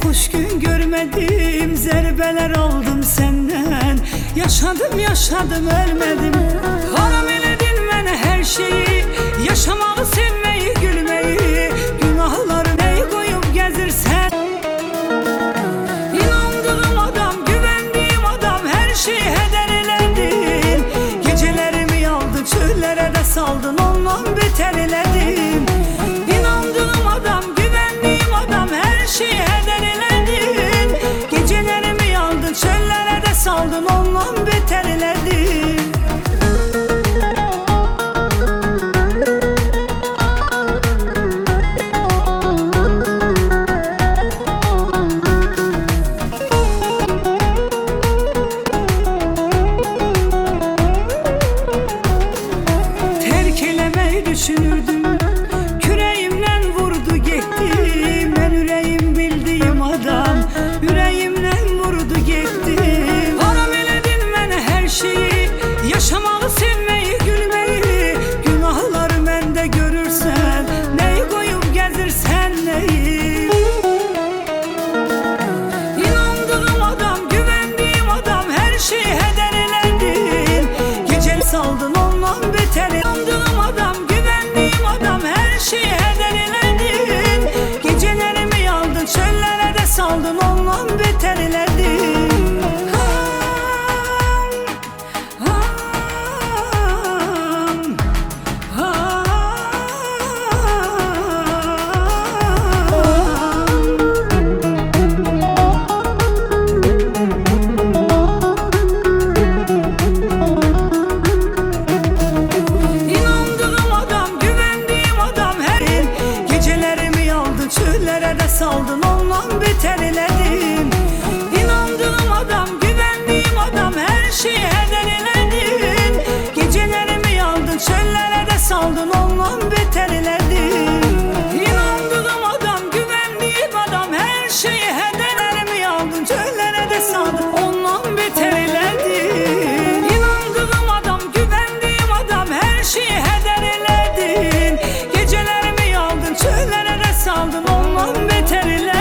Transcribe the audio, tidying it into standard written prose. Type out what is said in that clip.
hoş gün görmedim, zerbeler aldım senden. Yaşadım yaşadım ölmedim. Haram eledin bana her şeyi, yaşamağı, sevmeyi, gülmeyi. Günahları neyi koyup gezirsen. İnandığım adam, güvendiğim adam, her şeyi heder eledin. Gecelerimi aldın, çöllere de saldın, ondan beter eledin. İnandığım adam, güvendiğim adam, her şeyi heder eledin. Gecelerimi aldın, çöllere de saldın, ondan beter eledin. Düşünürdüm, küreğimden vurdu gitti. Ben yüreğim bildiğim adam, yüreğimden vurdu gitti. Haram eledin bana her şeyi, yaşamağı, sevmeyi, gülmeyi. Günahları bende görürsen, neyi koyup gezirsen neyi. İnandığım adam, güvendiğim adam, her şeyi heder eledin. Gece saldın, ondan beter. İnandığım adam, adam, her şeyi heder eledin. Gecelerimi aldın, çöllere de saldın, ondan beter eledin. Çöllere de saldın, ondan beter eledin. İnandığım adam, güvendiğim adam, her şeyi heder eledin. Gecelerimi aldın, çöllere de saldın, ondan beter eledin. İnandığım adam, güvendiğim adam, her şeyi hederlerimi aldın, çöllere de saldın, ondan beter eledin. İnandığım adam, güvendiğim adam, her şeyi heder eledin. Gecelerimi aldın, çöllere de saldın, ondan beter eledin.